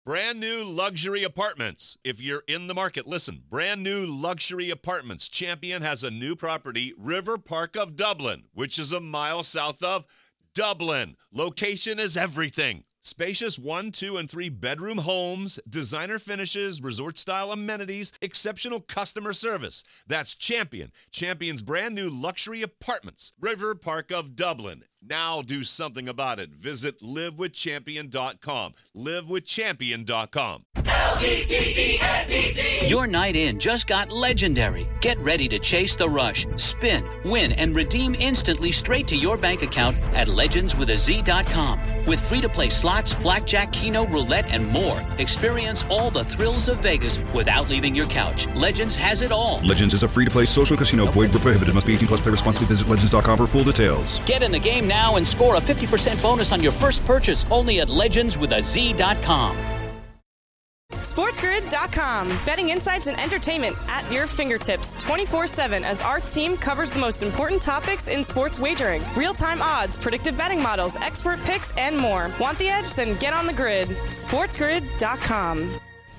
Brand new luxury apartments. If you're in the market, listen. Brand new luxury apartments. Champion has a new property, River Park of Dublin, which is a mile south of Dublin. Location is everything. Spacious 1, 2, and 3 bedroom homes, designer finishes, resort-style amenities, exceptional customer service. That's Champion. Champion's brand new luxury apartments, River Park of Dublin. Now do something about it. Visit livewithchampion.com. Livewithchampion.com. LVTENBC. Your night in just got legendary. Get ready to chase the rush, spin, win, and redeem instantly straight to your bank account at legendswithaz.com. With free-to-play slots, blackjack, keno, roulette, and more. Experience all the thrills of Vegas without leaving your couch. Legends has it all. Legends is a free-to-play social casino. Void where prohibited. Must be 18 plus. Play responsibly. Visit legends.com for full details. Get in the game now and score a 50% bonus on your first purchase only at legendswithaz.com. SportsGrid.com. Betting insights and entertainment at your fingertips 24/7 as our team covers the most important topics in sports wagering. Real-time odds, predictive betting models, expert picks, and more. Want the edge? Then get on the grid. SportsGrid.com.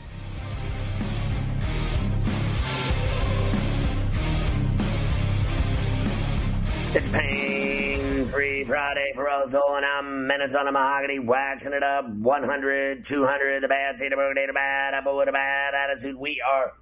It's pain-free Friday for us going on. Minutes on the mahogany, waxing it up. 100, 200, the bad, see the bad, the bad, apple with a bad attitude. We are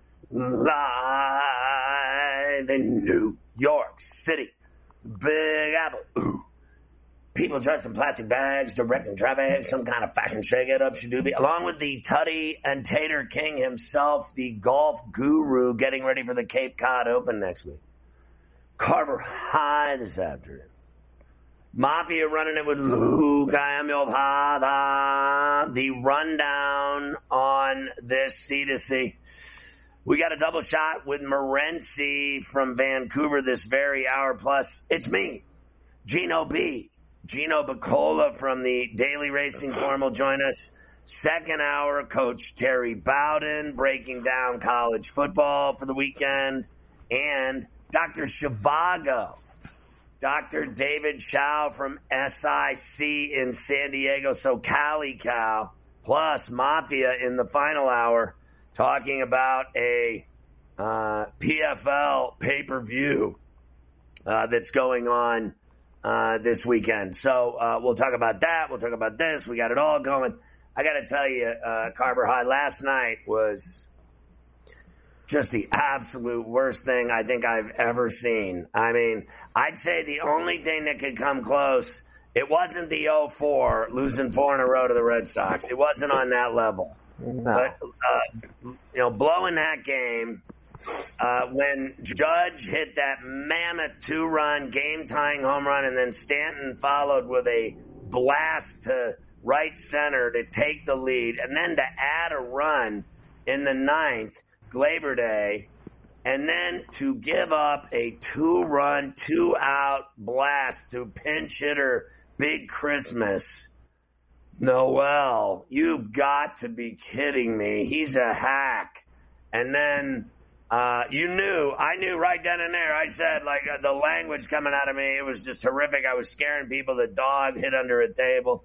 live in New York City. Big Apple. Ooh. People dressed in plastic bags, directing traffic, some kind of fashion shake-it-up, shadooby. Along with the Tutty and Tater King himself, the golf guru, getting ready for the Cape Cod Open next week. Carver High this afternoon. Mafia running it with Luke. I am your father. The rundown on this C2C. We got a double shot with Morency from Vancouver this very hour. Plus, it's me, Gino B. Gino Bacola from the Daily Racing Form will join us. Second hour, Coach Terry Bowden breaking down college football for the weekend. And Dr. Shivago, Dr. David Chow from SIC in San Diego, so Cali Cal, plus Mafia in the final hour, talking about a PFL pay-per-view that's going on this weekend. So we'll talk about that. We'll talk about this. We got it all going. I got to tell you, Carver High, last night was just the absolute worst thing I think I've ever seen. I mean, I'd say the only thing that could come close, it wasn't the 0-4, losing 4 in a row to the Red Sox. It wasn't on that level. No. But, blowing that game, when Judge hit that mammoth 2-run, game-tying home run, and then Stanton followed with a blast to right center to take the lead, and then to add a run in the ninth, Labor Day, and then to give up a 2-run, 2-out blast to pinch hitter Big Christmas. Noel, you've got to be kidding me. He's a hack. And then I knew right then and there. I said, the language coming out of me, it was just horrific. I was scaring people. The dog hid under a table.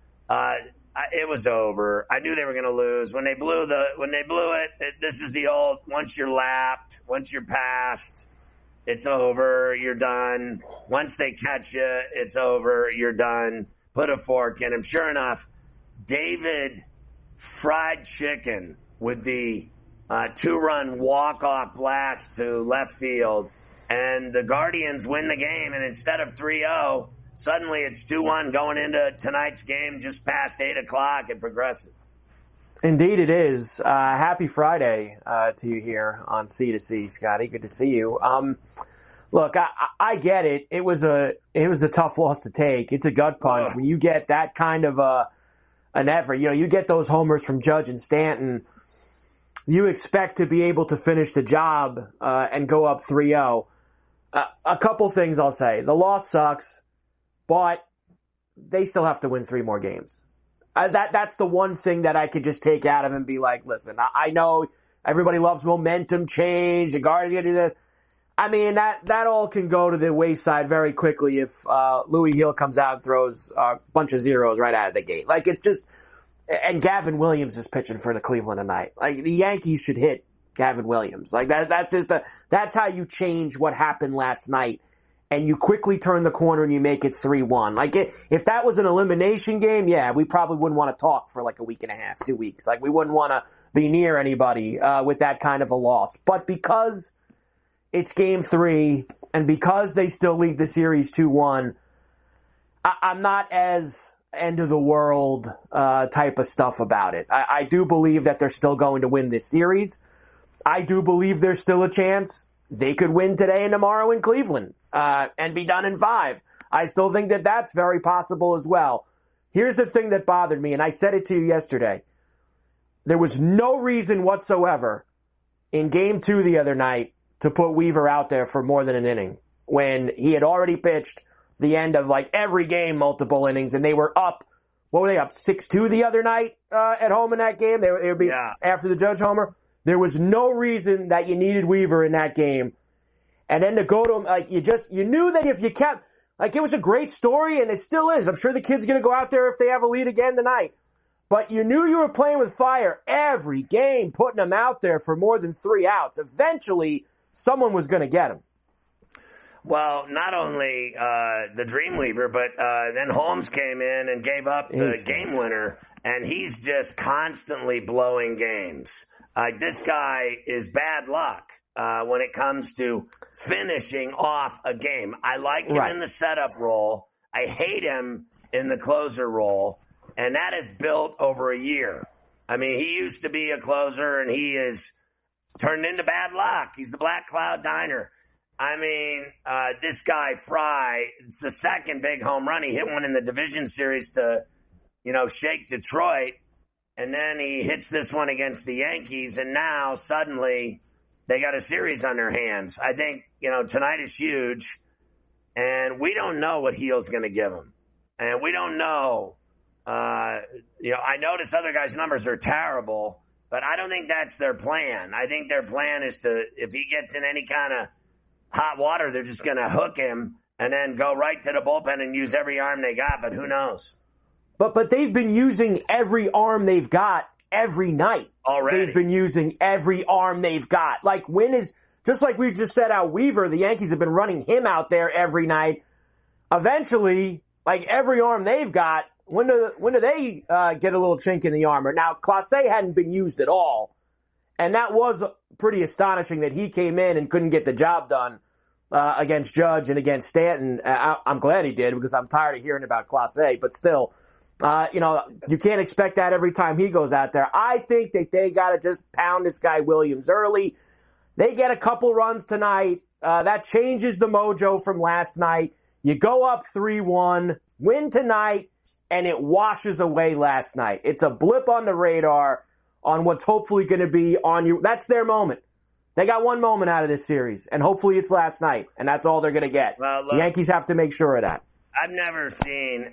It was over. I knew they were going to lose. When they blew it, this is the old, once you're lapped, once you're passed, it's over, you're done. Once they catch you, it's over, you're done. Put a fork in him. Sure enough, David fried chicken with the 2-run walk-off blast to left field, and the Guardians win the game, and instead of 3-0, suddenly it's 2-1 going into tonight's game just past 8 o'clock at Progressive. Indeed it is. Happy Friday to you here on C2C, Scotty. Good to see you. Look, I get it. It was a tough loss to take. It's a gut punch. When you get that kind of an effort, you get those homers from Judge and Stanton, you expect to be able to finish the job and go up 3-0. A couple things I'll say. The loss sucks. But they still have to win 3 more games. That's the one thing that I could just take out of him and be like, listen, I know everybody loves momentum change. The Guardian do this. I mean, that all can go to the wayside very quickly if Louis Hill comes out and throws a bunch of zeros right out of the gate. It's just And Gavin Williams is pitching for the Cleveland tonight. Like, the Yankees should hit Gavin Williams. Like, that's how you change what happened last night. And you quickly turn the corner and you make it 3-1. Like, if that was an elimination game, yeah, we probably wouldn't want to talk for like a week and a half, 2 weeks. Like, we wouldn't want to be near anybody with that kind of a loss. But because it's Game 3 and because they still lead the series 2-1, I'm not as end of the world type of stuff about it. I do believe that they're still going to win this series. I do believe there's still a chance they could win today and tomorrow in Cleveland and be done in 5. I still think that that's very possible as well. Here's the thing that bothered me, and I said it to you yesterday. There was no reason whatsoever in Game 2 the other night to put Weaver out there for more than an inning when he had already pitched the end of like every game, multiple innings, and they were up. What were they up 6-2 the other night at home in that game? They would be after the Judge homer. There was no reason that you needed Weaver in that game, and then to go to him like you knew that if you kept like it was a great story and it still is. I'm sure the kid's going to go out there if they have a lead again tonight. But you knew you were playing with fire every game, putting him out there for more than 3 outs. Eventually, someone was going to get him. Well, not only the Dreamweaver, but then Holmes came in and gave up the game winner, and he's just constantly blowing games. This guy is bad luck when it comes to finishing off a game. I like him in the setup role. I hate him in the closer role, and that is built over a year. I mean, he used to be a closer, and he is turned into bad luck. He's the Black Cloud Diner. I mean, this guy, Fry, it's the second big home run. He hit one in the division series to, shake Detroit. And then he hits this one against the Yankees. And now, suddenly, they got a series on their hands. I think, tonight is huge. And we don't know what Heal's going to give him. And we don't know. I notice other guys' numbers are terrible. But I don't think that's their plan. I think their plan is to, if he gets in any kind of hot water, they're just going to hook him and then go right to the bullpen and use every arm they got, but who knows? But they've been using every arm they've got every night. Already. They've been using every arm they've got. Like, just like we just said out Weaver, the Yankees have been running him out there every night. Eventually, like every arm they've got, when do they get a little chink in the armor? Now, Clase hadn't been used at all, and that was pretty astonishing that he came in and couldn't get the job done against Judge and against Stanton. I'm glad he did because I'm tired of hearing about Clase, but still, you can't expect that every time he goes out there. I think that they got to just pound this guy Williams early. They get a couple runs tonight. That changes the mojo from last night. You go up 3-1, win tonight, and it washes away last night. It's a blip on the radar on what's hopefully going to be on you. That's their moment. They got one moment out of this series, and hopefully it's last night, and that's all they're going to get. Well, look, the Yankees have to make sure of that. I've never seen,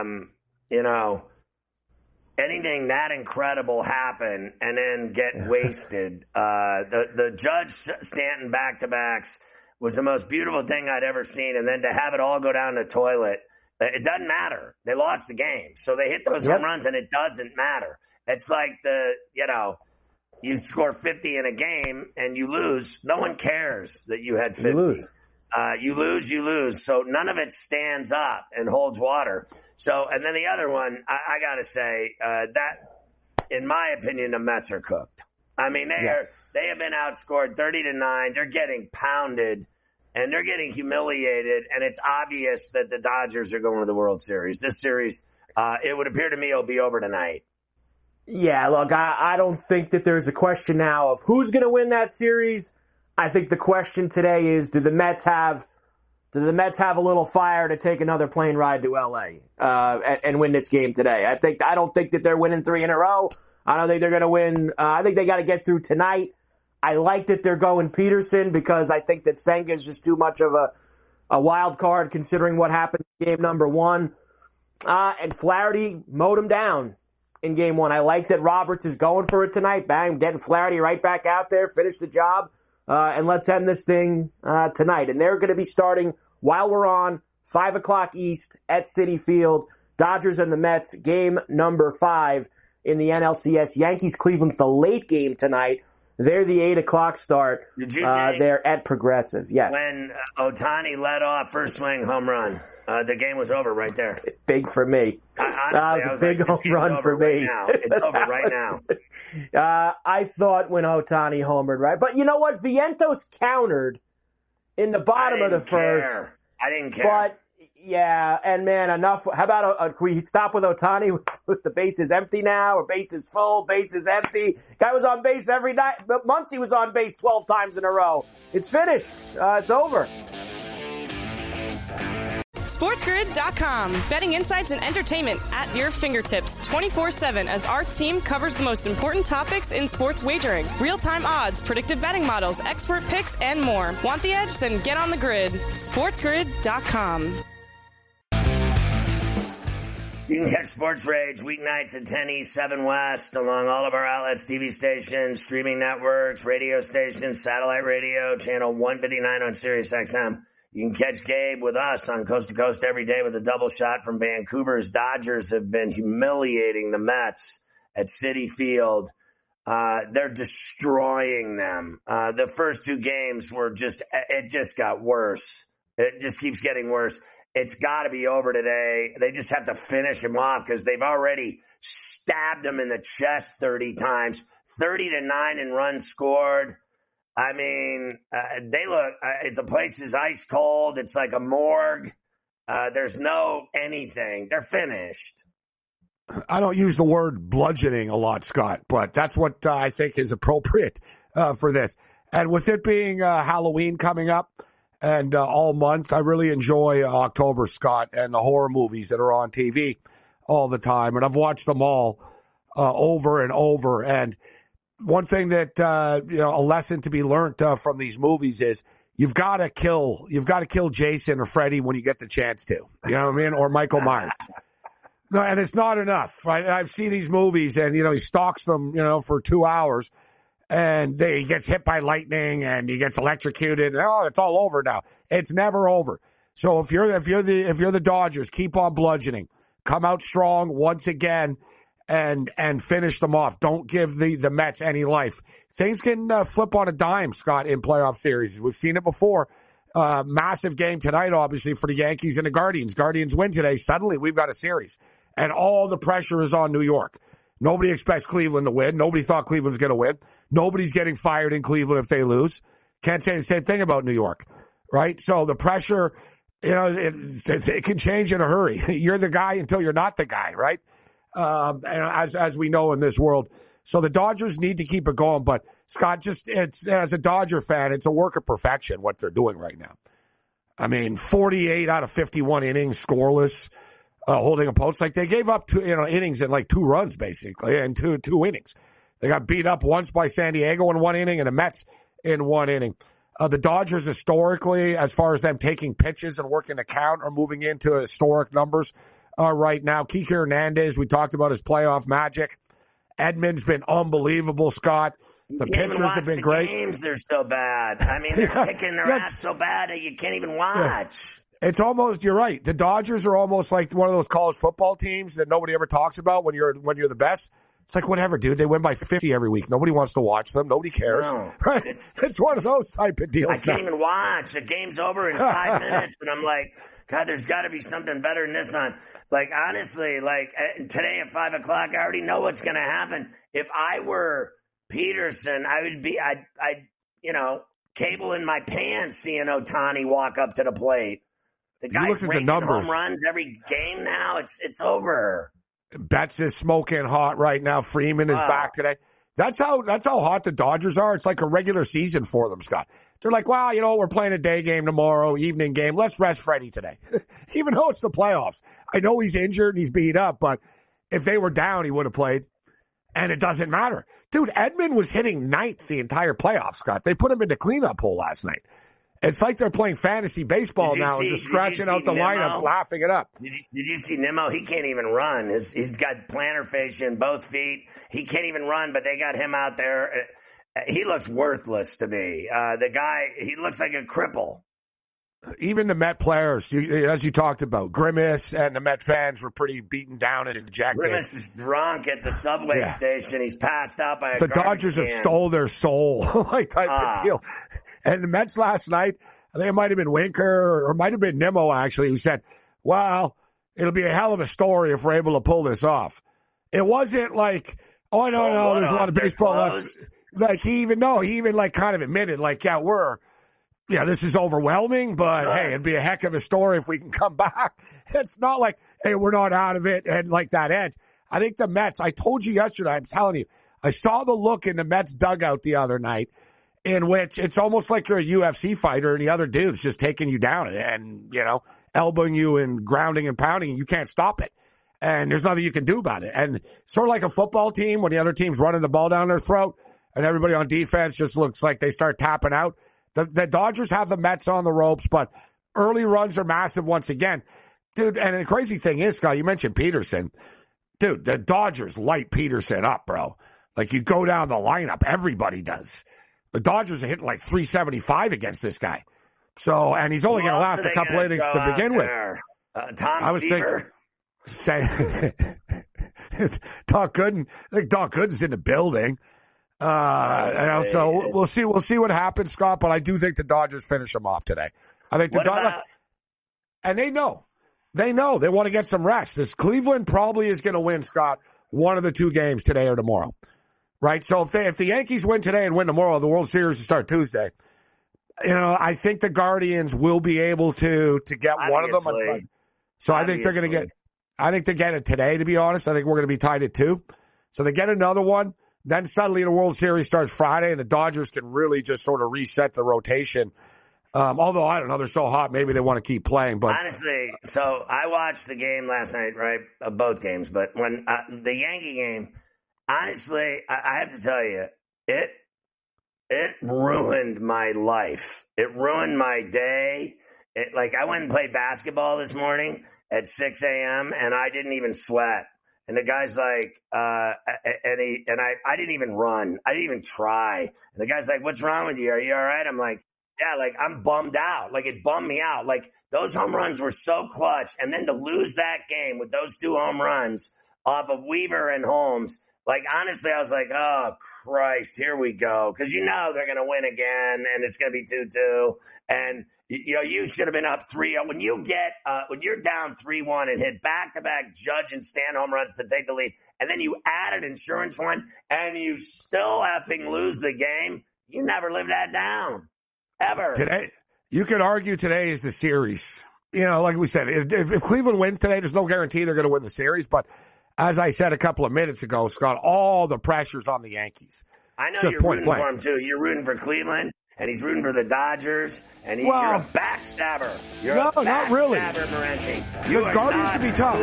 anything that incredible happen and then get wasted. The Judge Stanton back-to-backs was the most beautiful thing I'd ever seen, and then to have it all go down the toilet, it doesn't matter. They lost the game, so they hit those home runs, and it doesn't matter. It's like you score 50 in a game and you lose. No one cares that you had 50. You lose. So none of it stands up and holds water. So, and then the other one, I got to say, that, in my opinion, the Mets are cooked. I mean, they have been outscored 30-9. They're getting pounded and they're getting humiliated. And it's obvious that the Dodgers are going to the World Series. This series, it would appear to me it'll be over tonight. Yeah, look, I don't think that there's a question now of who's going to win that series. I think the question today is, do the Mets have a little fire to take another plane ride to L.A. And win this game today? I don't think that they're winning 3 in a row. I don't think they're going to win. I think they got to get through tonight. I like that they're going Peterson because I think that Senga is just too much of a wild card considering what happened in game number 1. And Flaherty mowed him down in game 1. I like that Roberts is going for it tonight. Bang, getting Flaherty right back out there, finish the job, and let's end this thing tonight. And they're going to be starting while we're on 5 o'clock East at Citi Field. Dodgers and the Mets, game number 5 in the NLCS. Yankees-Cleveland's the late game tonight. They're the 8 o'clock start. Did you think they're at Progressive, yes. when Ohtani led off first swing home run, the game was over right there? Big for me. Honestly, It was a big home run for me. It's over right now. I thought when Ohtani homered, right? But you know what? Vientos countered in the bottom of the first. I didn't care. But, yeah, and man, enough. How about can we stop with Ohtani with the bases empty now, or bases full, bases empty? Guy was on base every night. But Muncy was on base 12 times in a row. It's finished. It's over. SportsGrid.com. Betting insights and entertainment at your fingertips 24/7 as our team covers the most important topics in sports wagering. Real-time odds, predictive betting models, expert picks, and more. Want the edge? Then get on the grid. SportsGrid.com. You can catch Sports Rage weeknights at 10 East, 7 West, along all of our outlets, TV stations, streaming networks, radio stations, satellite radio, channel 159 on Sirius XM. You can catch Gabe with us on Coast to Coast every day with a double shot from Vancouver's Dodgers have been humiliating the Mets at Citi Field. They're destroying them. The first 2 games it just got worse. It just keeps getting worse. It's got to be over today. They just have to finish him off because they've already stabbed him in the chest 30 times, 30-9 in runs scored. I mean, they look, the place is ice cold. It's like a morgue. There's no anything. They're finished. I don't use the word bludgeoning a lot, Scott, but that's what I think is appropriate for this. And with it being Halloween coming up and all month, I really enjoy October, Scott, and the horror movies that are on TV all the time. And I've watched them all over and over. And one thing that, a lesson to be learned from these movies is you've got to kill Jason or Freddy when you get the chance to, you know what I mean? Or Michael Myers. No, and it's not enough, right? I've seen these movies and, he stalks them, for 2 hours and he gets hit by lightning and he gets electrocuted. Oh, it's all over now. It's never over. So if you're the Dodgers, keep on bludgeoning, come out strong once again and finish them off. Don't give the Mets any life. Things can flip on a dime, Scott, in playoff series. We've seen it before. Massive game tonight, obviously, for the Yankees and the Guardians. Guardians win today. Suddenly, we've got a series. And all the pressure is on New York. Nobody expects Cleveland to win. Nobody thought Cleveland's going to win. Nobody's getting fired in Cleveland if they lose. Can't say the same thing about New York, right? So the pressure, it can change in a hurry. You're the guy until you're not the guy, right? And as we know in this world. So the Dodgers need to keep it going. But, Scott, it's as a Dodger fan, it's a work of perfection what they're doing right now. I mean, 48 out of 51 innings scoreless, holding opponents. Like they gave up 2 innings in like 2 runs, basically, and two innings. They got beat up once by San Diego in 1 inning and the Mets in 1 inning. The Dodgers historically, as far as them taking pitches and working the count, are moving into historic numbers right now. Kike Hernandez, we talked about his playoff magic. Edmonds been unbelievable, Scott. The pitchers have been great. Games, they're so bad. I mean, they're kicking their ass so bad that you can't even watch. Yeah. It's almost, you're right. The Dodgers are almost like one of those college football teams that nobody ever talks about when you're the best. It's like, whatever, dude. They win by 50 every week. Nobody wants to watch them. Nobody cares. No, right? It's one of those type of deals. I can't even watch. The game's over in 5 minutes, and I'm like, God, there's got to be something better than this on. Like, honestly, today at 5 o'clock, I already know what's going to happen. If I were Peterson, I'd cable in my pants seeing Ohtani walk up to the plate. The guy's raking home runs every game now. It's over. Betts is smoking hot right now. Freeman is back today. That's how hot the Dodgers are. It's like a regular season for them, Scott. They're like, well, we're playing a day game tomorrow, evening game. Let's rest Freddie today. Even though it's the playoffs. I know he's injured and he's beat up, but if they were down, he would have played. And it doesn't matter. Dude, Edman was hitting 9th the entire playoffs, Scott. They put him into cleanup hole last night. It's like they're playing fantasy baseball now and just scratching out the lineups, laughing it up. Did you see Nimmo? He can't even run. He's got plantar fascia in both feet. He can't even run, but they got him out there. He looks worthless to me. The guy, he looks like a cripple. even the Met players, as you talked about, Grimace and the Met fans were pretty beaten down and dejected. Grimace is drunk at the subway station. He's passed out by a The garbage Dodgers can. have stole their soul, like type of deal. And the Mets last night, I think it might have been Winker or it might have been Nimmo, actually, who said, well, it'll be a hell of a story if we're able to pull this off. It wasn't like, oh, no, there's a lot of baseball left. Like, he even like kind of admitted, like, this is overwhelming, but hey, it'd be a heck of a story if we can come back. It's not like, hey, we're not out of it and like that edge. I think the Mets, I told you yesterday, I'm telling you, I saw the look in the Mets dugout the other night in which it's almost like you're a UFC fighter and the other dude's just taking you down and, elbowing you and grounding and pounding, and you can't stop it. And there's nothing you can do about it. And sort of like a football team when the other team's running the ball down their throat and everybody on defense just looks like they start tapping out. The Dodgers have the Mets on the ropes, but early runs are massive once again. Dude, and the crazy thing is, Scott, you mentioned Peterson. Dude, the Dodgers light Peterson up, bro. Like, you go down the lineup, everybody does. The Dodgers are hitting like 375 against this guy. So, and he's only going to last a couple innings to begin with. Tom Seaver. Doc Gooden. I think Doc Gooden's in the building. So we'll see what happens, Scott. But I do think the Dodgers finish them off today. I think the Dodgers, and they know they want to get some rest. This Cleveland probably is going to win, Scott, one of the two games today or tomorrow, right? So if the Yankees win today and win tomorrow, the World Series will start Tuesday. I think the Guardians will be able to get one of them. So I think they're going to get. I think they get it today. To be honest, I think we're going to be tied at 2. So they get another one. Then suddenly the World Series starts Friday, and the Dodgers can really just sort of reset the rotation. Although, I don't know, they're so hot, maybe they want to keep playing. But honestly, so I watched the game last night, right? Both games. But when the Yankee game, honestly, I have to tell you, it ruined my life. It ruined my day. I went and played basketball this morning at 6 a.m., and I didn't even sweat. And the guy's like, I didn't even run. I didn't even try. And the guy's like, what's wrong with you? Are you all right? I'm like, yeah, I'm bummed out. It bummed me out. Those home runs were so clutch. And then to lose that game with those 2 home runs off of Weaver and Holmes, honestly, I was like, oh, Christ, here we go. Because they're going to win again, and it's going to be 2-2. And, you should have been up 3-0. When you're down 3-1 and hit back-to-back Judge and Stan home runs to take the lead, and then you add an insurance one, and you still effing lose the game, you never live that down. Ever. Today, you could argue today is the series. Like we said, if Cleveland wins today, there's no guarantee they're going to win the series. But as I said a couple of minutes ago, Scott, all the pressure's on the Yankees. I know you're rooting for him, too. You're rooting for Cleveland, and he's rooting for the Dodgers, and you're a backstabber. You're a backstabber, not really. Morency. The Guardians would be tough.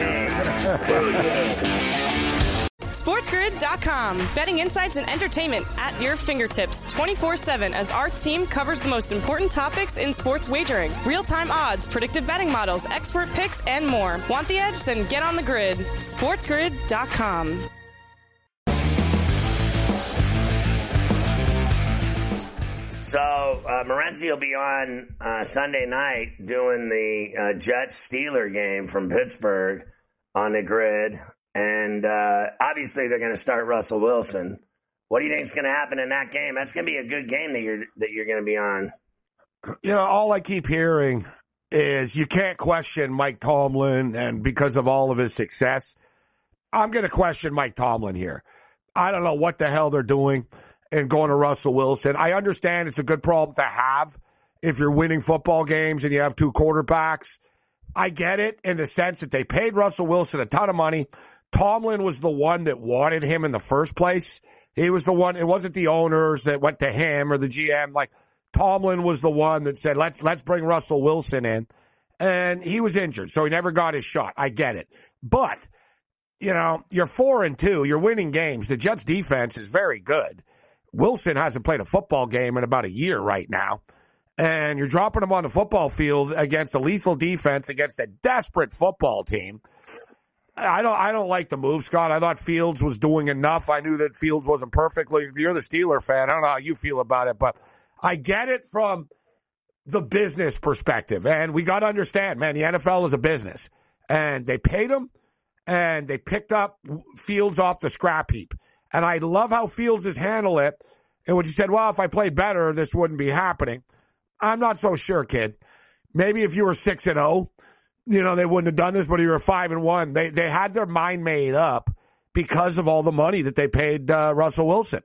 SportsGrid.com. Betting insights and entertainment at your fingertips 24/7 as our team covers the most important topics in sports wagering. Real-time odds, predictive betting models, expert picks, and more. Want the edge? Then get on the grid. SportsGrid.com. So, Morency will be on Sunday night doing the Jets-Steeler game from Pittsburgh on the grid. And obviously they're going to start Russell Wilson. What do you think is going to happen in that game? That's going to be a good game that you're going to be on. All I keep hearing is you can't question Mike Tomlin, and because of all of his success, I'm going to question Mike Tomlin here. I don't know what the hell they're doing and going to Russell Wilson. I understand it's a good problem to have if you're winning football games and you have 2 quarterbacks. I get it in the sense that they paid Russell Wilson a ton of money. Tomlin was the one that wanted him in the first place. He was the one. It wasn't the owners that went to him or the GM. Tomlin was the one that said, let's bring Russell Wilson in. And he was injured, so he never got his shot. I get it. But, you're 4-2. You're winning games. The Jets defense is very good. Wilson hasn't played a football game in about a year right now. And you're dropping him on the football field against a lethal defense, against a desperate football team. I don't like the move, Scott. I thought Fields was doing enough. I knew that Fields wasn't perfect. You're the Steeler fan. I don't know how you feel about it, but I get it from the business perspective. And we got to understand, man, the NFL is a business. And they paid him, and they picked up Fields off the scrap heap. And I love how Fields has handled it. And when you said, well, if I played better, this wouldn't be happening. I'm not so sure, kid. Maybe if you were 6-0, they wouldn't have done this, but if you were 5-1, they had their mind made up because of all the money that they paid Russell Wilson.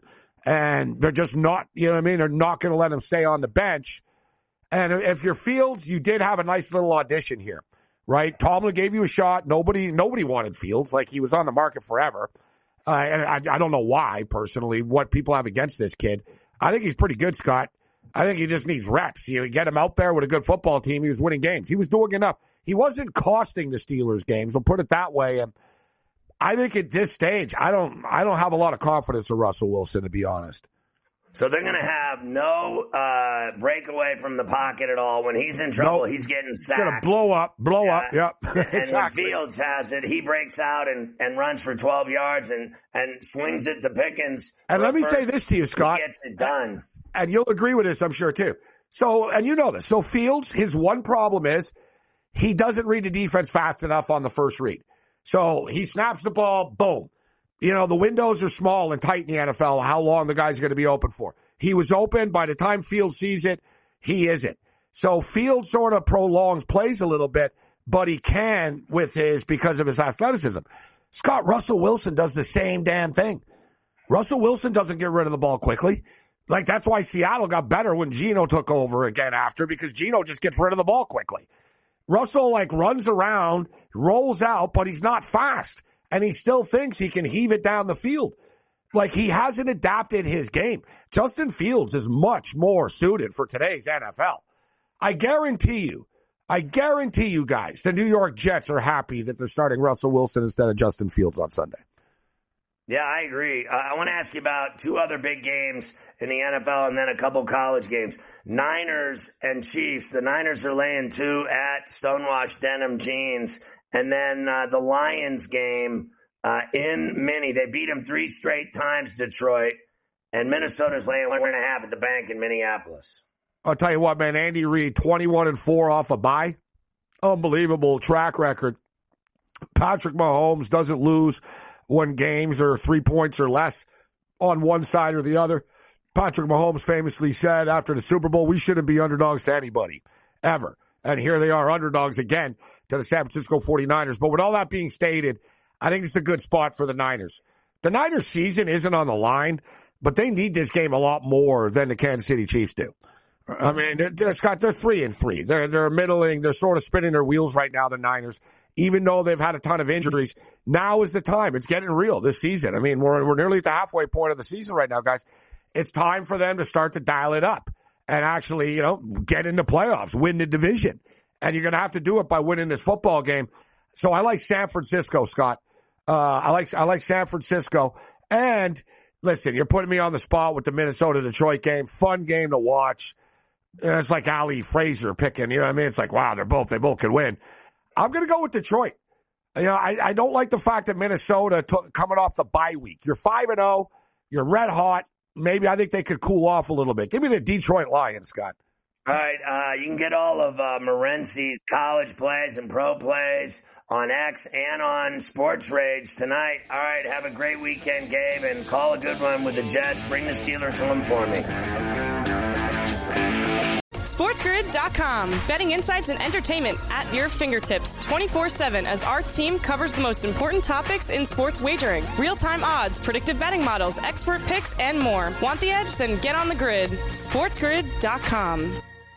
And they're just not, they're not going to let him stay on the bench. And if you're Fields, you did have a nice little audition here, right? Tomlin gave you a shot. Nobody wanted Fields. Like, he was on the market forever. And I don't know why, personally, what people have against this kid. I think he's pretty good, Scott. I think he just needs reps. You get him out there with a good football team. He was winning games. He was doing enough. He wasn't costing the Steelers games. We'll put it that way. And I think at this stage, I don't have a lot of confidence in Russell Wilson, to be honest. So they're going to have no breakaway from the pocket at all. When he's in trouble, he's getting sacked. He's going to blow up. Yep. And exactly. when Fields has it, he breaks out and runs for 12 yards and swings it to Pickens. And let me say this to you, Scott. He gets it done. And you'll agree with this, I'm sure, too. So, and you know this. So Fields, his one problem is he doesn't read the defense fast enough on the first read. So he snaps the ball, boom. The windows are small and tight in the NFL, how long the guy's going to be open for. He was open. By the time Fields sees it, he isn't. So Fields sort of prolongs plays a little bit, but he can because of his athleticism. Scott, Russell Wilson does the same damn thing. Russell Wilson doesn't get rid of the ball quickly. Like, that's why Seattle got better when Geno took over again after, because Geno just gets rid of the ball quickly. Russell, runs around, rolls out, but he's not fast. And he still thinks he can heave it down the field. He hasn't adapted his game. Justin Fields is much more suited for today's NFL. I guarantee you guys, the New York Jets are happy that they're starting Russell Wilson instead of Justin Fields on Sunday. Yeah, I agree. I want to ask you about two other big games in the NFL and then a couple college games. Niners and Chiefs. The Niners are laying 2 at Stonewashed Denim Jeans. And then the Lions game in Minnie. They beat them 3 straight times, Detroit. And Minnesota's laying 1.5 at the bank in Minneapolis. I'll tell you what, man. Andy Reid, 21-4 off a bye. Unbelievable track record. Patrick Mahomes doesn't lose when games are 3 points or less on one side or the other. Patrick Mahomes famously said after the Super Bowl, we shouldn't be underdogs to anybody, ever. And here they are, underdogs again to the San Francisco 49ers. But with all that being stated, I think it's a good spot for the Niners. The Niners' season isn't on the line, but they need this game a lot more than the Kansas City Chiefs do. I mean, they're 3-3. They're middling. They're sort of spinning their wheels right now, the Niners. Even though they've had a ton of injuries, now is the time. It's getting real this season. I mean, we're nearly at the halfway point of the season right now, guys. It's time for them to start to dial it up and actually, get into playoffs, win the division. And you're going to have to do it by winning this football game. So I like San Francisco, Scott. I like San Francisco. And listen, you're putting me on the spot with the Minnesota-Detroit game. Fun game to watch. It's like Ali Frazier picking, you know what I mean? It's like, wow, they both could win. I'm going to go with Detroit. I don't like the fact that Minnesota coming off the bye week. You're 5-0. You're red hot. Maybe I think they could cool off a little bit. Give me the Detroit Lions, Scott. All right. You can get all of Morency's college plays and pro plays on X and on Sports Rage tonight. All right. Have a great weekend, Gabe, and call a good one with the Jets. Bring the Steelers home for me. SportsGrid.com. Betting insights and entertainment at your fingertips 24/7 as our team covers the most important topics in sports wagering. Real-time odds, predictive betting models, expert picks, and more. Want the edge? Then get on the grid. SportsGrid.com.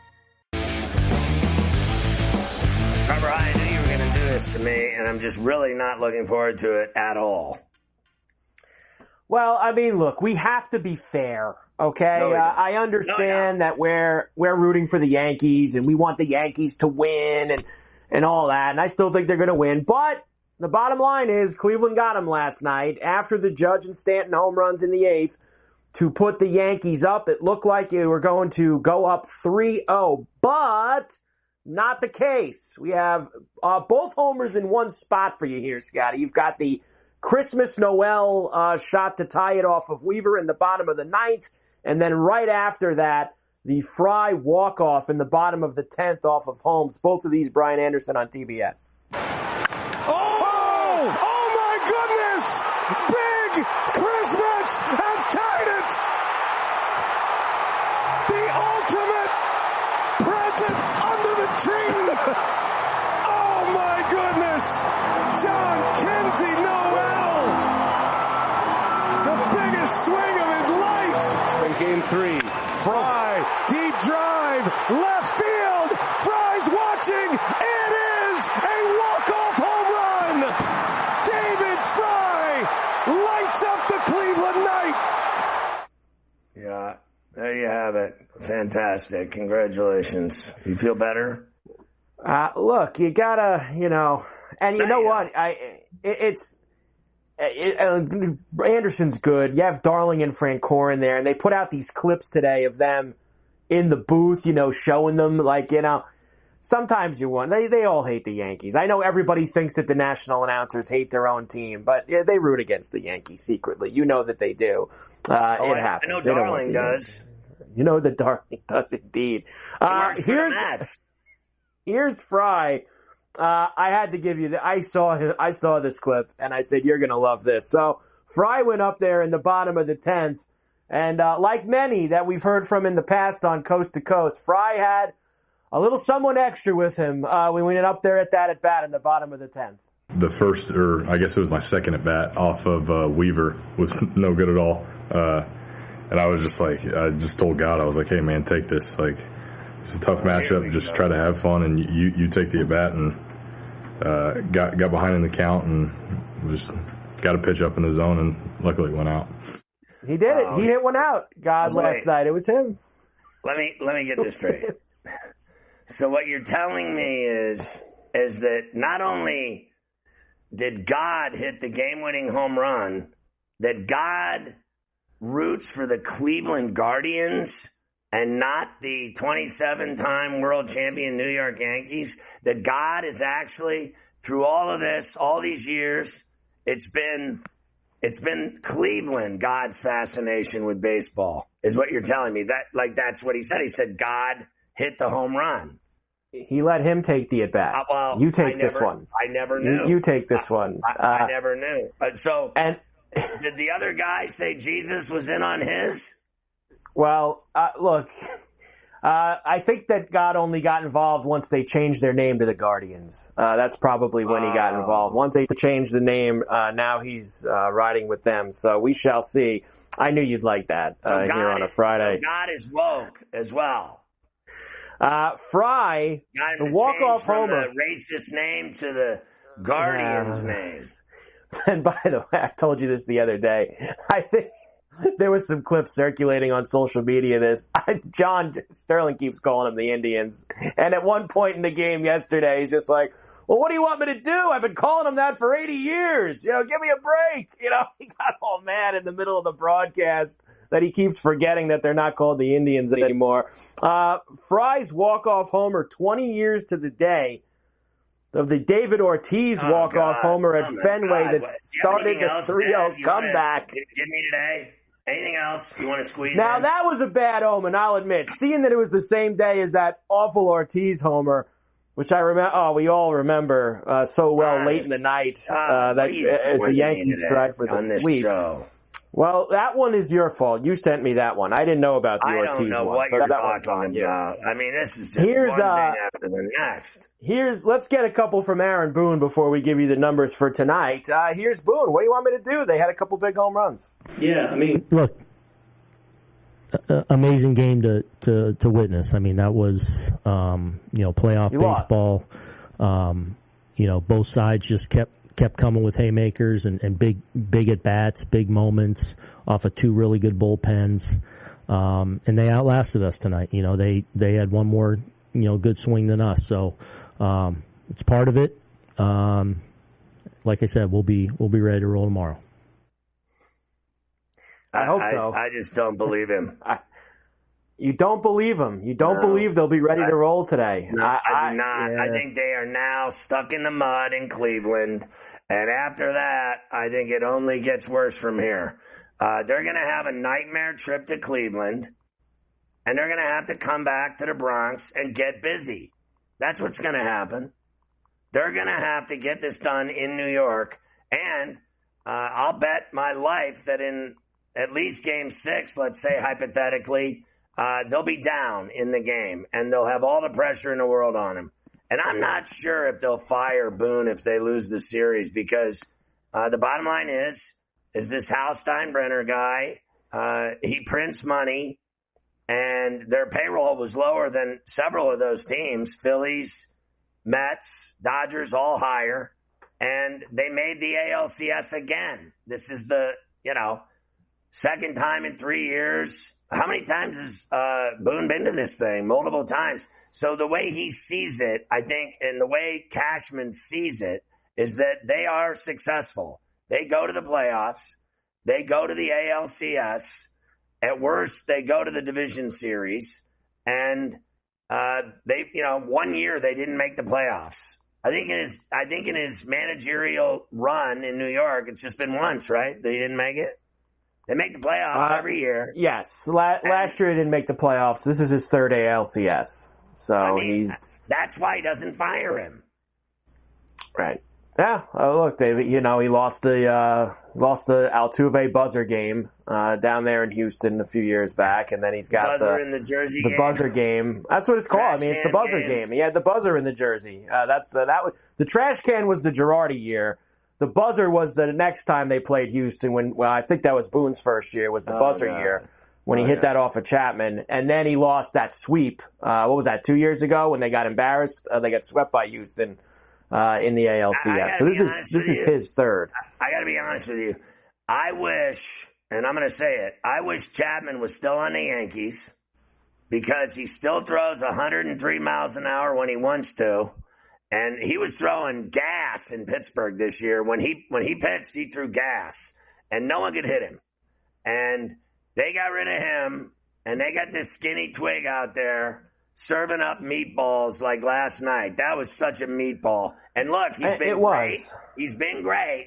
Carver, I knew you were going to do this to me, and I'm just really not looking forward to it at all. Well, I mean, look, we have to be fair, okay? No, I understand that we're rooting for the Yankees, and we want the Yankees to win and all that, and I still think they're going to win. But the bottom line is Cleveland got them last night after the Judge and Stanton home runs in the 8th to put the Yankees up. It looked like they were going to go up 3-0, but not the case. We have both homers in one spot for you here, Scotty. You've got the Christmas Noel shot to tie it off of Weaver in the bottom of the 9th. And then right after that, the Fry walk-off in the bottom of the 10th off of Holmes. Both of these, Brian Anderson on TBS. Oh my goodness! Big Christmas has tied it! The ultimate present under the tree! Oh my goodness! John Kinsey Noel! The biggest swing of his life! In game 3, Fry, deep drive, left field! Fry's watching! It is a walk-off home run! David Fry lights up the Cleveland night! Yeah, there you have it. Fantastic. Congratulations. You feel better? Look, you gotta, and you know what? Anderson's good. You have Darling and Francoeur in there, and they put out these clips today of them in the booth, showing them, sometimes you want. They all hate the Yankees. I know everybody thinks that the national announcers hate their own team, but they root against the Yankees secretly. You know that they do. It happens. I know Darling does. You know that Darling does indeed. Here's Fry. I had to give you I saw this clip, and I said, you're going to love this. So Fry went up there in the bottom of the 10th, and like many that we've heard from in the past on Coast to Coast, Fry had a little someone extra with him. We went up there at bat in the bottom of the 10th. The first, or I guess it was my second at bat off of Weaver, was no good at all. And I was just I just told God, I was like, hey, man, take this. This is a tough matchup. Just try to have fun, and you take the at bat, and got behind in the count, and just got a pitch up in the zone, and luckily it went out. He did it. He hit one out. Last night it was him. Let me get this straight. So what you're telling me is that not only did God hit the game-winning home run, that God roots for the Cleveland Guardians and not the 27-time world champion New York Yankees, that God is actually, through all of this, all these years, it's been Cleveland, God's fascination with baseball, is what you're telling me. That's what he said. He said God hit the home run. He let him take the at-bat. You take this one. I never knew. You take this one. I never knew. Did the other guy say Jesus was in on his? Well, look, I think that God only got involved once they changed their name to the Guardians. That's probably when he got involved. Once they changed the name, now he's riding with them. So we shall see. I knew you'd like that here on a Friday. So God is woke as well. Fry, the walk-off homer. From the racist name to the Guardians name. And by the way, I told you this the other day. I think there was some clips circulating on social media. John Sterling keeps calling them the Indians. And at one point in the game yesterday, he's just like, well, what do you want me to do? I've been calling them that for 80 years. Give me a break. He got all mad in the middle of the broadcast that he keeps forgetting that they're not called the Indians anymore. Fry's walk-off homer 20 years to the day of the David Ortiz walk-off homer at Fenway that started the 3-0 comeback. Give me today. Anything else you want to squeeze Now, in? that was a bad omen, I'll admit. Seeing that it was the same day as that awful Ortiz homer, which I remember, we all remember so well late in the night, as the Yankees tried for the sweep. Well, that one is your fault. You sent me that one. I didn't know about the Ortiz one. I don't know what you're talking about. I mean, this is just one thing after the next. Let's get a couple from Aaron Boone before we give you the numbers for tonight. Here's Boone. What do you want me to do? They had a couple big home runs. Yeah, I mean, look, amazing game to witness. I mean, that was playoff baseball. Both sides just kept coming with haymakers and big at bats, big moments off of two really good bullpens, and they outlasted us tonight. They had one more good swing than us, so it's part of it. Like I said, we'll be ready to roll tomorrow. I hope so. I just don't believe him. You don't believe him. You don't believe they'll be ready to roll today. No, I do not. Yeah. I think they are now stuck in the mud in Cleveland. And after that, I think it only gets worse from here. They're going to have a nightmare trip to Cleveland. and they're going to have to come back to the Bronx and get busy. That's what's going to happen. They're going to have to get this done in New York, and I'll bet my life that in at least Game 6, let's say hypothetically, they'll be down in the game, and they'll have all the pressure in the world on them. And I'm not sure if they'll fire Boone if they lose the series, because the bottom line is this Hal Steinbrenner guy, he prints money, and their payroll was lower than several of those teams, Phillies, Mets, Dodgers, all higher, and they made the ALCS again. This is the, second time in 3 years. How many times has Boone been to this thing? Multiple times. So the way he sees it, I think, and the way Cashman sees it, is that they are successful. They go to the playoffs. They go to the ALCS. At worst, they go to the division series. And they, 1 year they didn't make the playoffs. I think in his managerial run in New York, it's just been once, right? They didn't make it. They make the playoffs every year. Yes. Last year he didn't make the playoffs. This is his third ALCS. So that's why he doesn't fire him. Right. Yeah. Oh, look, David, he lost the Altuve buzzer game down there in Houston a few years back, and then he's got the buzzer game. That's what it's called. It's the buzzer game. He had the buzzer in the jersey. The trash can was the Girardi year. The buzzer was the next time they played Houston I think that was Boone's first year, was the buzzer year when he hit that off of Chapman. And then he lost that sweep. What was that, 2 years ago when they got embarrassed? They got swept by Houston in the ALCS. So this is his third. I got to be honest with you. I wish, and I'm going to say it, I wish Chapman was still on the Yankees because he still throws 103 miles an hour when he wants to. And he was throwing gas in Pittsburgh this year. When he pitched, he threw gas, and no one could hit him. And they got rid of him, and they got this skinny twig out there serving up meatballs like last night. That was such a meatball. And look, he's been great. He's been great.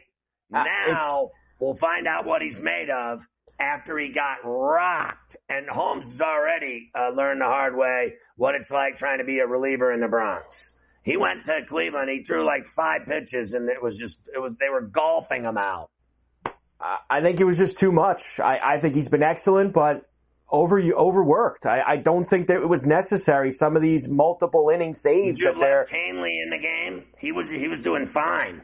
Now we'll find out what he's made of after he got rocked. And Holmes has already learned the hard way what it's like trying to be a reliever in the Bronx. He went to Cleveland. He threw like 5 pitches, and they were golfing him out. I think it was just too much. I think he's been excellent, but overworked. I don't think that it was necessary. Some of these multiple inning saves. Did you let Canely in the game? He was doing fine.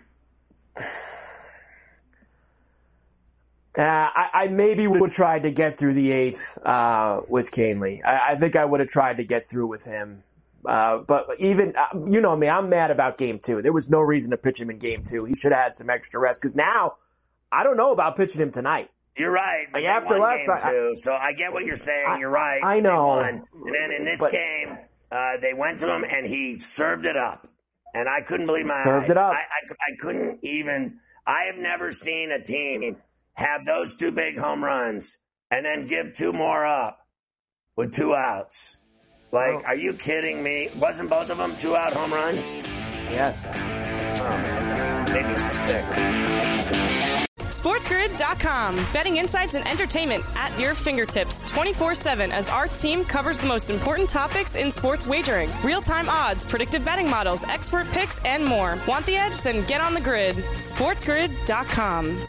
I maybe would try to get through the 8th with Canely. I think I would have tried to get through with him. But even, me, I'm mad about Game 2. There was no reason to pitch him in Game 2. He should have had some extra rest, because now I don't know about pitching him tonight. You're right. But after last night, so I get what you're saying. You're right. I know. And then in this game, they went to him, and he served it up. And I couldn't believe my eyes. Served it up. I couldn't even. I have never seen a team have those 2 big home runs and then give 2 more up with 2 outs. Are you kidding me? Wasn't both of them 2-out home runs? Yes. Made me sick. SportsGrid.com. Betting insights and entertainment at your fingertips 24/7 as our team covers the most important topics in sports wagering. Real-time odds, predictive betting models, expert picks, and more. Want the edge? Then get on the grid. SportsGrid.com.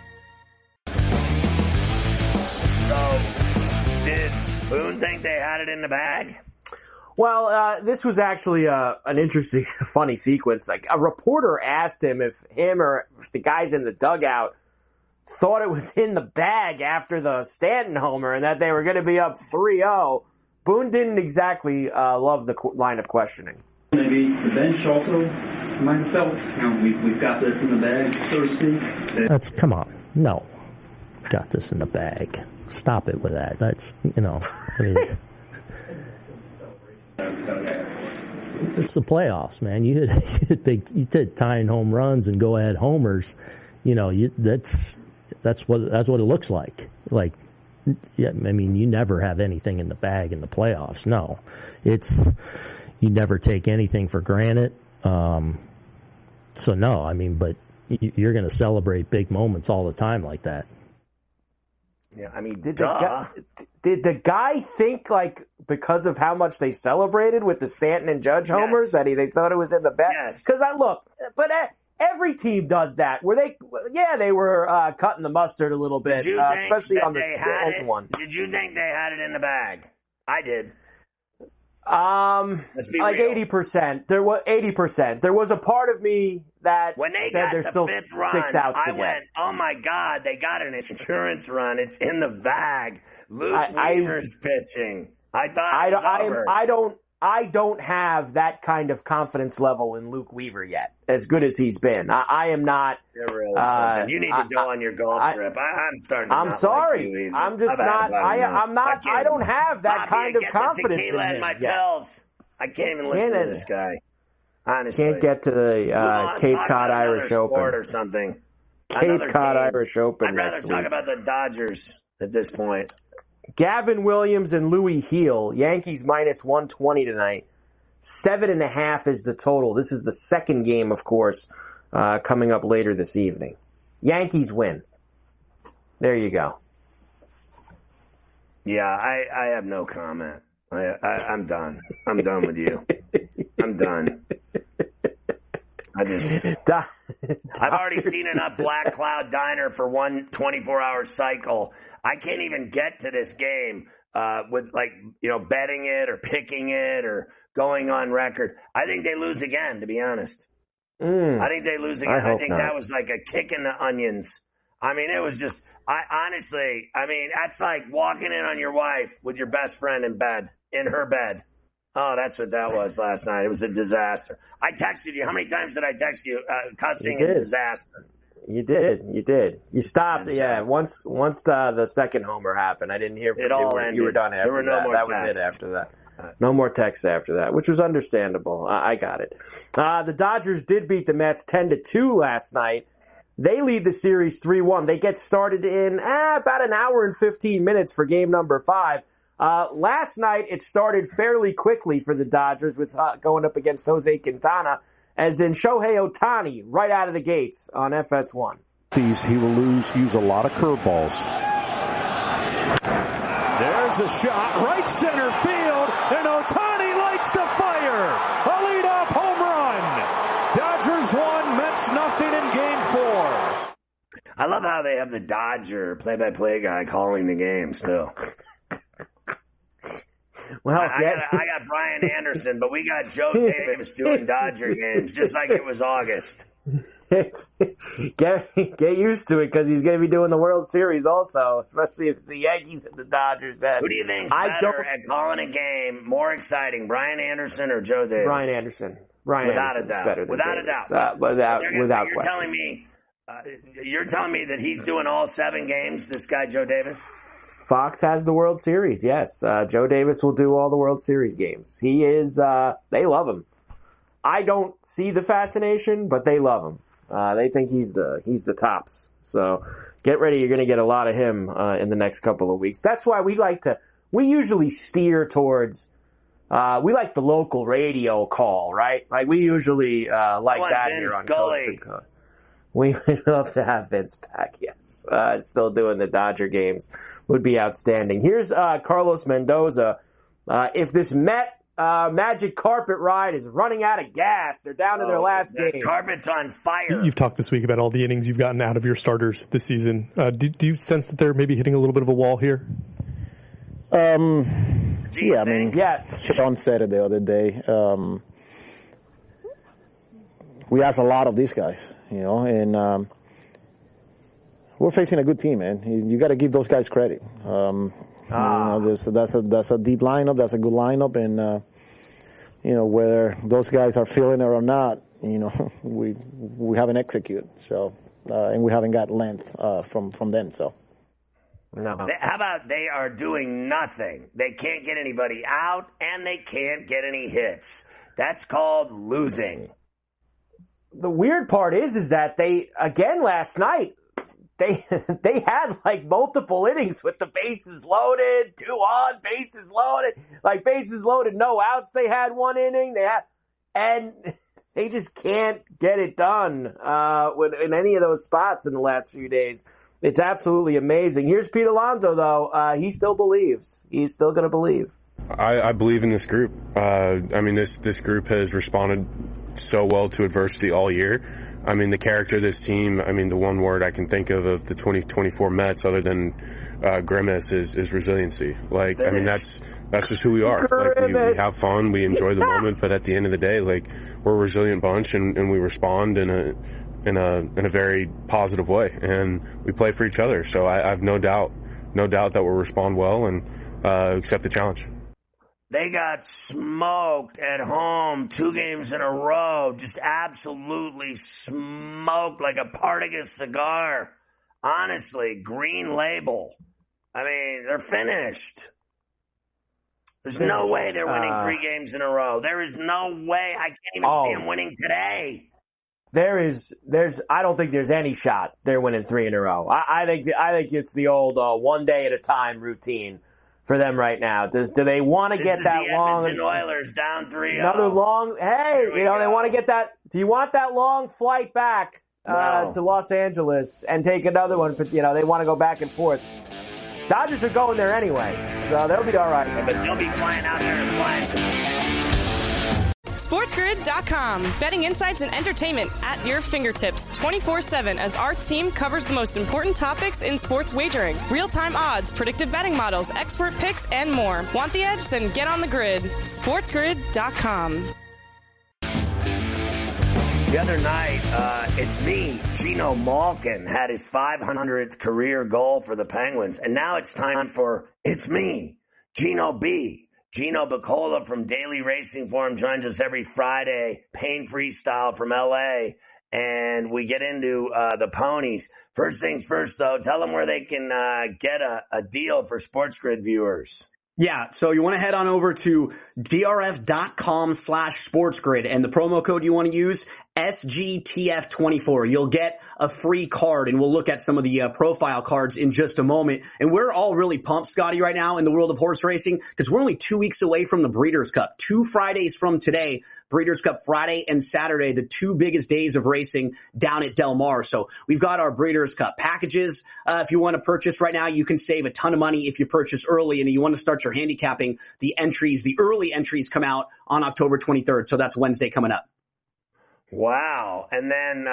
So, did Boone think they had it in the bag? Well, this was actually an interesting, funny sequence. Like, a reporter asked him if him or if the guys in the dugout thought it was in the bag after the Stanton homer and that they were going to be up 3-0. Boone didn't exactly love the line of questioning. Maybe the bench also might have felt, we've got this in the bag, so to speak. Come on. No. Got this in the bag. Stop it with that. That's, it's the playoffs, man. You hit tying home runs and go ahead homers. That's what it looks like. You never have anything in the bag in the playoffs. No, you never take anything for granted. So no, but you're going to celebrate big moments all the time like that. Yeah, did the guy think because of how much they celebrated with the Stanton and Judge homers that they thought it was in the bag? Because every team does that where they were cutting the mustard a little bit, especially on the Stanton one. Did you think they had it in the bag? I did. Like 80%. There was 80%. There was a part of me that when they said got there's the still fifth run, 6 outs to I went, "Oh my God, they got an insurance run. It's in the bag." Luke Weaver's pitching. I thought it was over. I don't have that kind of confidence level in Luke Weaver yet, as good as he's been. I am not. You're really something. You need to go on your golf trip. I'm starting to sorry. like you, I'm just not. I'm not. I don't have that kind of confidence in him. My pills. I can't even listen to this guy. Honestly. Can't get to the Cape Cod Irish Open. Or something. Cape Cod Irish Open I'd rather talk about the Dodgers at this point. Gavin Williams and Louis Heel. Yankees minus 120 tonight. 7.5 is the total. This is the second game, of course, coming up later this evening. Yankees win. There you go. Yeah, I have no comment. I'm done. I'm done with you. I'm done. I've already seen enough Black Cloud Diner for one 24-hour cycle. I can't even get to this game with betting it or picking it or going on record. I think they lose again, to be honest. I think they lose again. I think that was like a kick in the onions. I mean, it was just that's like walking in on your wife with your best friend in her bed. Oh, that's what that was last night. It was a disaster. I texted you. How many times did I text you? Cussing and disaster. You did. You stopped. Yeah, once the second homer happened, I didn't hear from you. All ended. You were done after there were no that. More that texts. was it after that. No more texts after that, which was understandable. I got it. The Dodgers did beat the Mets 10-2 last night. They lead the series 3-1. They get started in about an hour and 15 minutes for game number 5. Last night, it started fairly quickly for the Dodgers with going up against Jose Quintana, as in Shohei Ohtani right out of the gates on FS1. He will use a lot of curveballs. There's a shot, right center field, and Ohtani lights the fire. A leadoff home run. Dodgers 1, Mets nothing in Game 4. I love how they have the Dodger play-by-play guy calling the games, too. Well, I got Brian Anderson, but we got Joe Davis doing Dodger games just like it was August. Get used to it because he's going to be doing the World Series also, especially if it's the Yankees and the Dodgers. Who do you think's better at calling a game, more exciting, Brian Anderson or Joe Davis? Brian Anderson. Without a doubt. Without question. You're telling me that he's doing all 7 games, this guy Joe Davis? Fox has the World Series, yes. Joe Davis will do all the World Series games. He is, they love him. I don't see the fascination, but they love him. They think he's the tops. So get ready. You're going to get a lot of him in the next couple of weeks. That's why we usually steer towards, we like the local radio call, right? Like we usually like that here on Coast to Coast. We would love to have Vince back, yes. Still doing the Dodger games would be outstanding. Here's Carlos Mendoza. If this Met magic carpet ride is running out of gas, they're down to their last game. Carpet's on fire. You've talked this week about all the innings you've gotten out of your starters this season. Do you sense that they're maybe hitting a little bit of a wall here? Yeah, I mean, yes. Sean said it the other day. We ask a lot of these guys, and we're facing a good team, man. You got to give those guys credit. That's a deep lineup. That's a good lineup, and whether those guys are feeling it or not, we haven't executed. So, and we haven't got length from them. So, no. How about they are doing nothing? They can't get anybody out, and they can't get any hits. That's called losing. The weird part is that they, again last night, they had like multiple innings with the bases loaded, 2 on, bases loaded, like bases loaded, no outs. They had 1 inning. And they just can't get it done in any of those spots in the last few days. It's absolutely amazing. Here's Pete Alonso, though. He still believes. He's still going to believe. I believe in this group. This group has responded so well to adversity all year. I mean, the character of this team, the one word I can think of the 2024 Mets other than grimace is resiliency. That's just who we are. We have fun, we enjoy the moment, but at the end of the day, we're a resilient bunch and we respond in a very positive way, and we play for each other. So I have no doubt that we'll respond well and accept the challenge. They got smoked at home 2 games in a row, just absolutely smoked like a Partagas cigar. Honestly, Green Label. They're finished. There's no way they're winning 3 games in a row. There is no way. I can't even see them winning today. I don't think there's any shot they're winning 3 in a row. I think it's the old one day at a time routine for them right now. Do they want to get that long? Edmonton Oilers down 3-0. Another long. Hey, they want to get that. Do you want that long flight back to Los Angeles and take another one? But they want to go back and forth. Dodgers are going there anyway, so they'll be all right. Yeah, but they'll be flying out there and flying. SportsGrid.com. Betting insights and entertainment at your fingertips 24/7 as our team covers the most important topics in sports wagering. Real-time odds, predictive betting models, expert picks, and more. Want the edge? Then get on the grid. SportsGrid.com. The other night, it's me, Geno Malkin, had his 500th career goal for the Penguins. And now it's time for It's Me, Geno B. Gino Bacola from Daily Racing Form joins us every Friday, pain-free style from L.A., and we get into the ponies. First things first, though, tell them where they can get a deal for Sports Grid viewers. Yeah, so you want to head on over to drf.com/sportsgrid, and the promo code you want to use, SGTF24. You'll get a free card, and we'll look at some of the profile cards in just a moment. And we're all really pumped, Scotty, right now in the world of horse racing, because we're only 2 weeks away from the Breeders' Cup. 2 Fridays from today, Breeders' Cup Friday and Saturday, the 2 biggest days of racing down at Del Mar. So we've got our Breeders' Cup packages. If you want to purchase right now, you can save a ton of money if you purchase early, and you want to start your handicapping. The early entries come out on October 23rd, so that's Wednesday coming up. Wow. And then,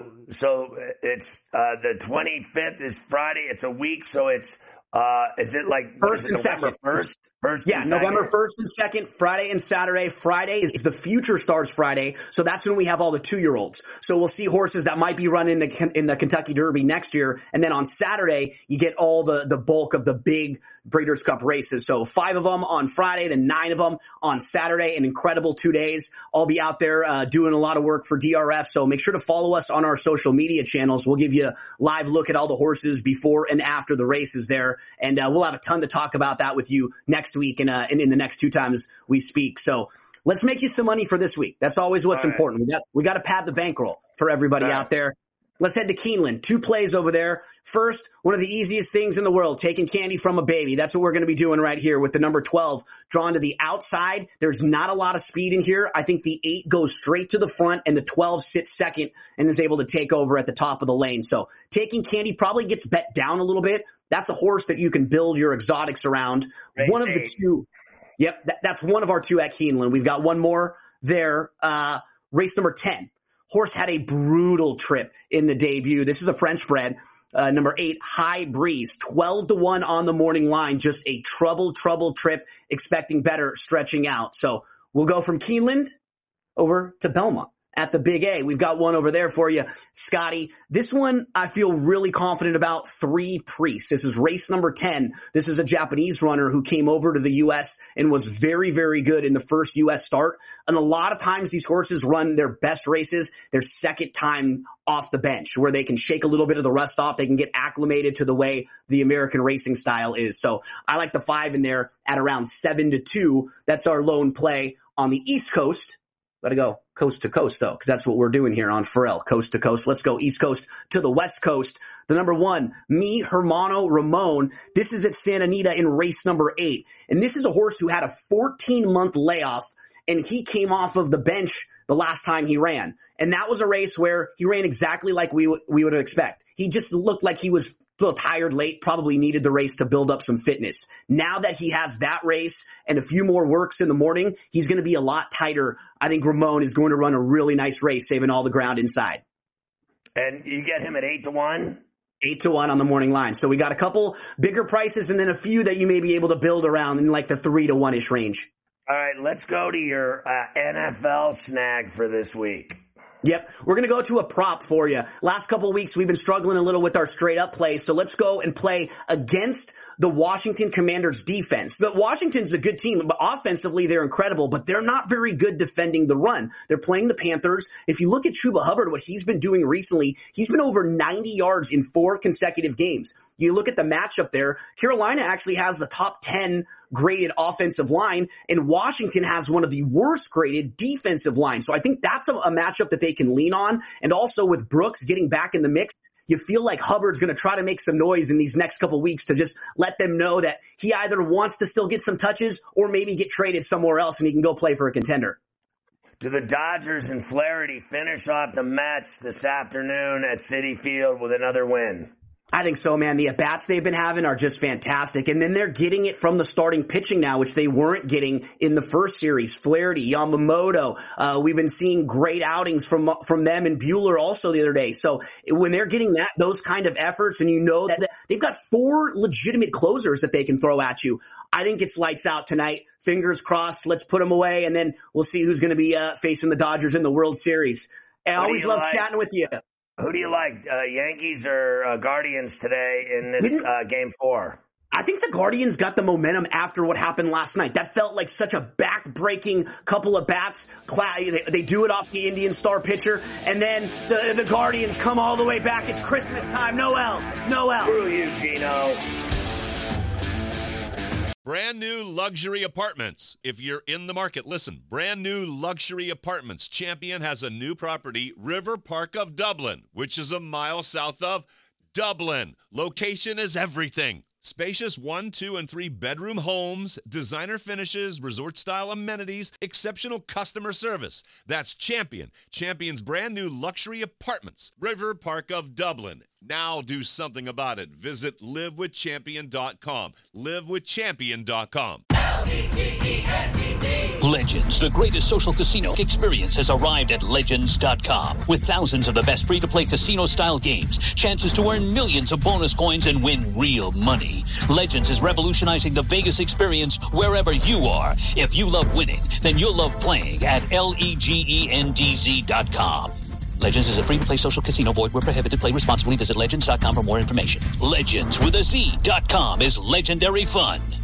so it's the 25th is Friday. It's a week, so it's, is it like first and second? Yeah, November 1st and 2nd, Friday and Saturday. Friday is the Future Stars Friday, so that's when we have all the 2-year-olds. So we'll see horses that might be running in the Kentucky Derby next year, and then on Saturday you get all the bulk of the big Breeders' Cup races. So 5 of them on Friday, then 9 of them on Saturday. An incredible 2 days. I'll be out there doing a lot of work for DRF, so make sure to follow us on our social media channels. We'll give you a live look at all the horses before and after the races there, and we'll have a ton to talk about that with you next week and in the next 2 times we speak. So let's make you some money for this week. That's always what's important. We got to pad the bankroll for everybody out there. Let's head to Keeneland. 2 plays over there. First, one of the easiest things in the world, taking candy from a baby. That's what we're going to be doing right here with the number 12 drawn to the outside. There's not a lot of speed in here. I think the 8 goes straight to the front, and the 12 sits second and is able to take over at the top of the lane. So taking candy probably gets bet down a little bit. That's a horse that you can build your exotics around. One of the 2. Yep, that's one of our 2 at Keeneland. We've got one more there. Race number 10. Horse had a brutal trip in the debut. This is a French bred. Number 8, High Breeze, 12-1 on the morning line. Just a trouble trip, expecting better, stretching out. So we'll go from Keeneland over to Belmont at the Big A. We've got one over there for you, Scotty. This one I feel really confident about. 3 Priest. This is race number 10. This is a Japanese runner who came over to the U.S. and was very, very good in the first U.S. start. And a lot of times these horses run their best races their second time off the bench, where they can shake a little bit of the rust off. They can get acclimated to the way the American racing style is. So I like the 5 in there at around 7-2. That's our lone play on the East Coast. Got to go coast to coast, though, because that's what we're doing here on Pharrell, coast to coast. Let's go East Coast to the West Coast. The number 1, Mi Hermano Ramon. This is at Santa Anita in race number 8. And this is a horse who had a 14-month layoff, and he came off of the bench the last time he ran. And that was a race where he ran exactly like we would expect. He just looked like he was little tired late, probably needed the race to build up some fitness. Now that he has that race and a few more works in the morning, he's going to be a lot tighter. I think Ramon is going to run a really nice race, saving all the ground inside. And you get him at 8-1? 8-1 on the morning line. So we got a couple bigger prices and then a few that you may be able to build around in like the 3-1-ish range. All right, let's go to your NFL snag for this week. Yep, we're going to go to a prop for you. Last couple of weeks, we've been struggling a little with our straight-up play, so let's go and play against the Washington Commanders defense. The Washington's a good team, but offensively, they're incredible, but they're not very good defending the run. They're playing the Panthers. If you look at Chuba Hubbard, what he's been doing recently, he's been over 90 yards in 4 consecutive games. You look at the matchup there, Carolina actually has the top 10 graded offensive line, and Washington has one of the worst graded defensive lines. So I think that's a matchup that they can lean on. And also with Brooks getting back in the mix, you feel like Hubbard's going to try to make some noise in these next couple weeks to just let them know that he either wants to still get some touches or maybe get traded somewhere else and he can go play for a contender. Do the Dodgers and Flaherty finish off the Mets this afternoon at Citi Field with another win? I think so, man. The at-bats they've been having are just fantastic. And then they're getting it from the starting pitching now, which they weren't getting in the first series. Flaherty, Yamamoto, we've been seeing great outings from them and Buehler also the other day. So when they're getting those kind of efforts and you know that they've got 4 legitimate closers that they can throw at you, I think it's lights out tonight. Fingers crossed. Let's put them away, and then we'll see who's going to be facing the Dodgers in the World Series. I always love chatting with you. Who do you like, Yankees or Guardians today in this Game 4? I think the Guardians got the momentum after what happened last night. That felt like such a back-breaking couple of bats. They do it off the Indian star pitcher, and then the Guardians come all the way back. It's Christmas time. Noel. Screw you, Gino. Brand new luxury apartments. If you're in the market, listen. Brand new luxury apartments. Champion has a new property, River Park of Dublin, which is a mile south of Dublin. Location is everything. Spacious 1, 2, and 3 bedroom homes, designer finishes, resort-style amenities, exceptional customer service. That's Champion. Champion's brand new luxury apartments, River Park of Dublin. Now do something about it. Visit livewithchampion.com. livewithchampion.com. Legends, the greatest social casino experience, has arrived at Legends.com. With thousands of the best free-to-play casino-style games, chances to earn millions of bonus coins and win real money. Legends is revolutionizing the Vegas experience wherever you are. If you love winning, then you'll love playing at LEGENDZ.com. Legends is a free-to-play social casino. Void where prohibited. Play responsibly. Visit Legends.com for more information. Legends with a Z.com is legendary fun.